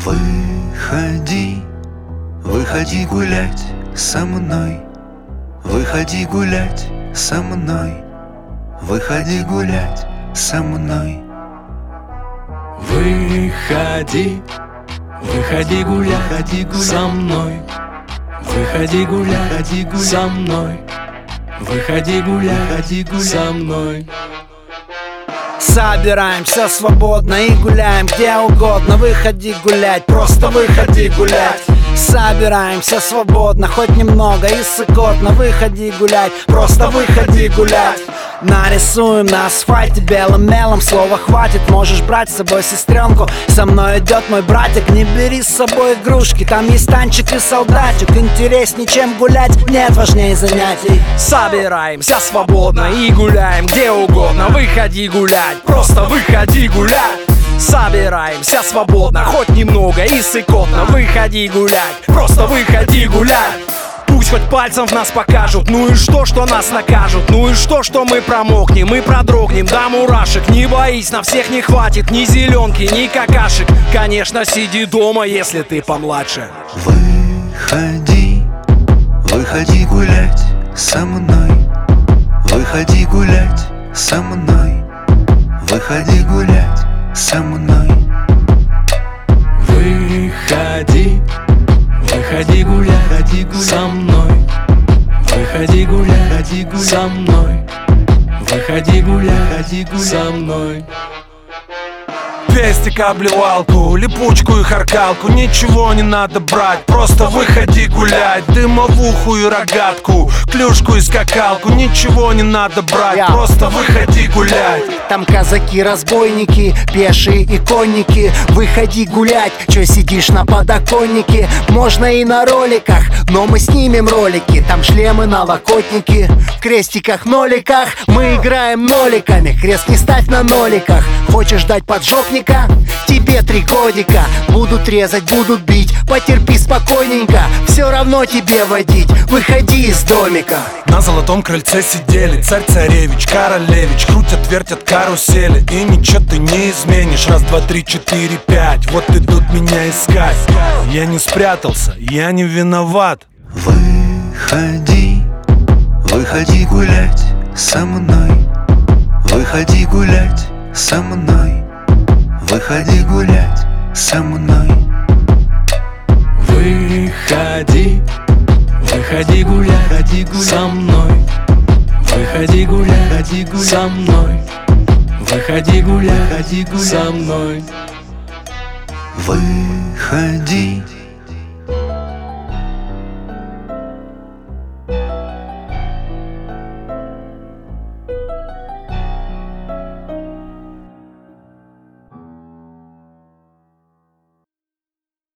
Выходи, выходи гулять со мной. Выходи гулять со мной. Выходи гулять со мной. Выходи, выходи гулять со мной. Выходи гулять со мной. Выходи гулять со мной. Собираемся свободно и гуляем где угодно. Выходи гулять, просто выходи гулять. Собираемся свободно, хоть немного и сыкотно. Выходи гулять, просто выходи гулять. Нарисуем на асфальте белым мелом. Слова хватит, можешь брать с собой сестренку. Со мной идет мой братик, не бери с собой игрушки. Там есть танчик и солдатик. Интересней, чем гулять, нет важнее занятий. Собираемся свободно и гуляем где угодно. Выходи гулять, просто выходи гулять. Собираемся свободно, хоть немного и сыкотно. Выходи гулять, просто выходи гулять. Пусть хоть пальцем в нас покажут. Ну и что нас накажут? Ну и что мы промокнем и продрогнем до мурашек? Не боись, на всех не хватит ни зеленки, ни какашек. Конечно, сиди дома, если ты помладше. Выходи, выходи гулять со мной. Выходи гулять со мной. Выходи гулять со мной. Выходи, выходи гулять со мной. Выходи гулять со мной. Выходи гулять со мной. Пестик, обливалку, липучку и харкалку. Ничего не надо брать, просто выходи гулять. Дымовуху и рогатку, клюшку и скакалку. Ничего не надо брать, просто выходи гулять. Там казаки-разбойники, пешие и конники. Выходи гулять, чё сидишь на подоконнике? Можно и на роликах, но мы снимем ролики. Там шлемы, налокотники, в крестиках, ноликах. Мы играем ноликами, крест не ставь на ноликах. Хочешь дать поджопника? Тебе 3 годика. Будут резать, будут бить, потерпи спокойненько. Все равно тебе водить, выходи из домика. На золотом крыльце сидели царь-царевич, королевич. Крутят, вертят карусели, и ничего ты не изменишь. Раз, два, три, 4, 5, вот идут меня искать. Я не спрятался, я не виноват. Выходи, выходи гулять со мной. Выходи гулять со мной. Выходи гулять со мной. Выходи, выходи гулять со мной. Выходи гулять со мной. Выходи гулять со мной. Выходи,